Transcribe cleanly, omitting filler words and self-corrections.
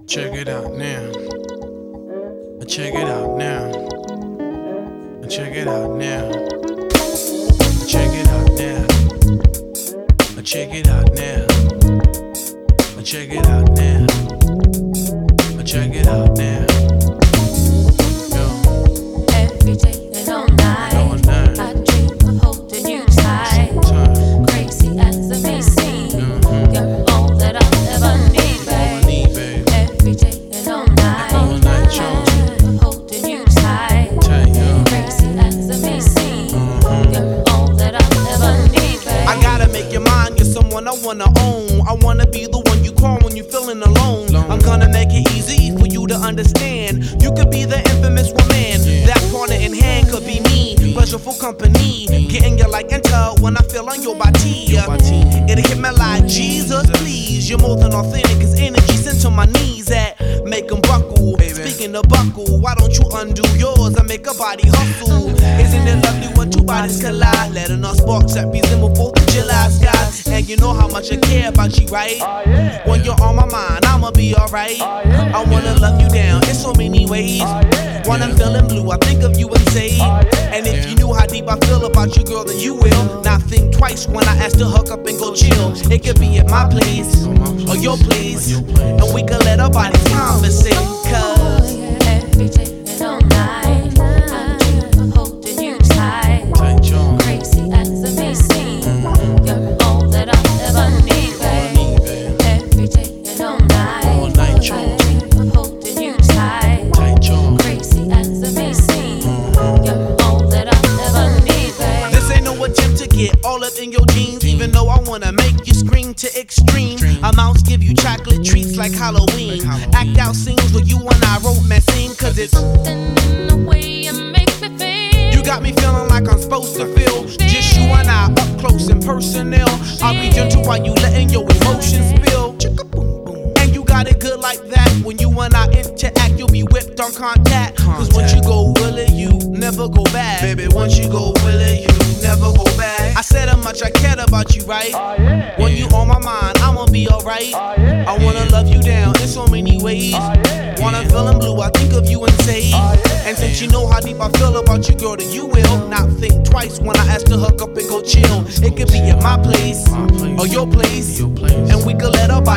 Check it out now. Check it out now. Check it out now. Check it out now. Check it out now. Check it out now. Check it out now. Every day and all night, I dream of holding you tight. Crazy as it may seem, you're all that I'll ever need, babe. Every day and all night, I dream of holding you tight. Crazy as it may seem, you're all that I'll ever need, babe. I gotta make you mine, you're someone I wanna own. I wanna be the one you call when you're feeling alone. I'm gonna make it easy for you to understand. You could be the infamous woman. That partner in hand could be me. Pleasureful company. Getting you like enter when I feel on your body. It'll hit me like Jesus, please. You're more than authentic, cause energy sent to my knees that make them buckle. Speaking of buckle, why don't you undo yours and make a body hustle? Isn't it lovely when two bodies collide? Letting us sparks that resemble 4th of July skies. And you know how much I care about you, right? When you're on my mind, I'ma be alright. I wanna love you down in so many ways. When I'm feeling blue, I think of you and say, and if you knew how deep I feel about you, girl, then you will not think twice when I ask to hook up and go chill. It could be at my place or your place, and we could let our bodies conversate. Cause every day and all night, I dream of holding you tight. Crazy as it may seem, you're all that I'll ever need, babe. Every day and all night, I dream of holding you tight. Crazy as it may seem, you're all that I'll ever need, babe. this ain't no attempt to get all up in your jeans, even though I wanna make you scream to extreme amounts, give you chocolate treats like Halloween. Act out scenes where you and I romancing, cause it's something in the way you make me feel. you got me feeling like I'm supposed to feel. Just you and I up close and personal. I'll be gentle while you letting your emotions spill. And you got it good like that. When you and I interact, you'll be whipped on contact. Cause once you go willing, you never go back. Baby, once you go willing, you never go back. I said how much I cared about you, right? When you on my mind, I'ma be alright. I wanna love you down in so many ways. When I'm feeling blue, I think of you and say, and since you know how deep I feel about you, girl, then you will not think twice when I ask to hook up and go chill. It could be at my place or your place, and we could let our